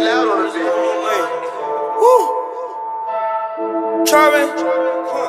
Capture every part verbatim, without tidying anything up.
loud on the beat. Wait. Woo. Charming. Huh.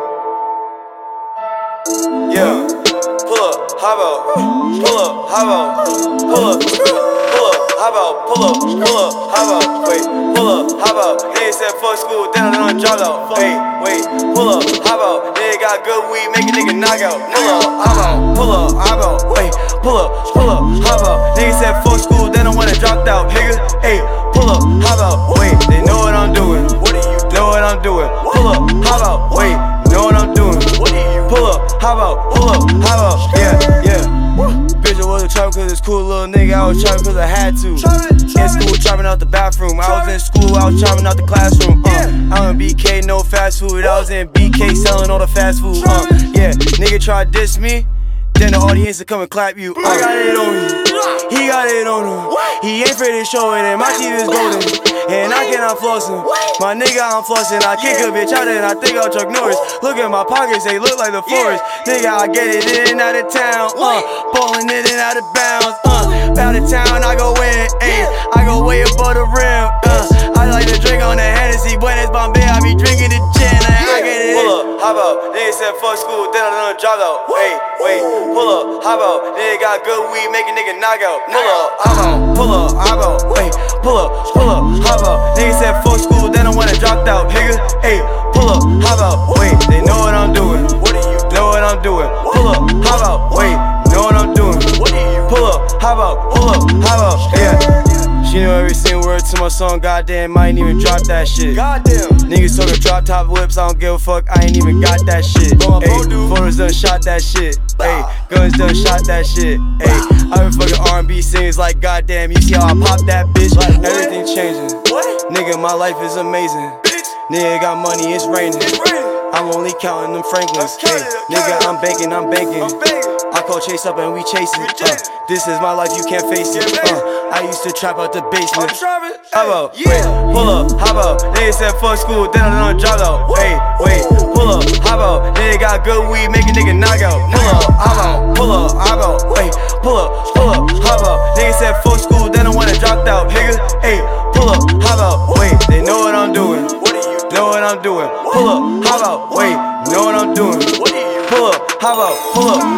Yeah. Pull up, hop out. Pull up, hop out. Pull up, pull up, hop out. Pull up, pull up, hop out. Wait, pull up, hop out. They said fuck school, then I done dropped out. Wait, wait, pull up, hop out. They got good weed, make a nigga knock out. Pull up, hop out. Pull up, hop out. Wait, pull up, pull up, hop out. Nigga said fuck school, then I wanna dropped out. Nigga, hey, pull up, hop out. Wait, they know what I'm doing. What do you know what I'm doing? Pull up, hop out. Wait, know what I'm doing. What do you pull up, hop out, pull up, hop out. Yeah, yeah. Bitch, I wasn't trapping cause it's cool, little nigga. I was trapping cause I had to. In school, trapping out the bathroom. I was in school, I was trapping out the classroom. Uh, I was in B K, no fast food. I was in B K selling all the fast food. Uh, yeah, nigga try to diss me, then the audience will come and clap you. I got it on me, he got it on him. He ain't afraid to show it, and my teeth is golden. And I cannot floss him. My nigga, I'm flossing. I kick a bitch out and I think I'll Chuck Norris. Look at my pockets, they look like the forest. Nigga, I get it in and out of town. Uh, ballin' in and out of bounds. Uh, out of town, I go in. Ayy, I go way above the rim. Uh, I like to drink on the Hennessy, but it's Bombay. I be drinking the gin. I get it. Pull up, hop out. Nigga said fuck school, then I done dropped out. Wait, wait, pull up, hop out. Nigga got good weed, make a nigga knock out. Pull up, hop out. Pull up, hop out. Wait, pull up, pull up, hop out. Nigga said fuck school, then I wanna dropped out. Nigga, hey, pull up, hop out. Wait, they know what I'm doing. What do you know what I'm doing? Pull up, hop out. Wait, know what I'm doing. What do you pull up, hop out, pull up, hop out. Yeah. She knew every single word to my song, goddamn, I ain't even drop that shit. Goddamn. Niggas talking drop top whips, I don't give a fuck, I ain't even got that shit. Ayy, photos done shot that shit. Ayy, guns done shot that shit. Ayy, I been fucking R and B singers like goddamn, you see how I pop that bitch? Everything changing. Nigga, my life is amazing. Nigga got money, it's raining. I'm only counting them Franklins. Hey, nigga, I'm banking, I'm banking. I call Chase up and we chasing. Uh, this is my life, you can't face it. Uh, I used to trap out the basement. Hop out, wait, pull up, hop out. Nigga said fuck school, then I done dropped out. Hey, wait, pull up, hop out. Nigga got good weed, make a nigga knock out. Pull up, hop out, pull up, hop out. Wait, pull up, pull up, hop out. Nigga said fuck school, then I wanna dropped out. Nigga, hey, pull up, hop out. Wait, they know what I'm doing. What do you know what I'm doing? Pull up, hop out. Wait, know what I'm doing. Pull up, hop out, pull up.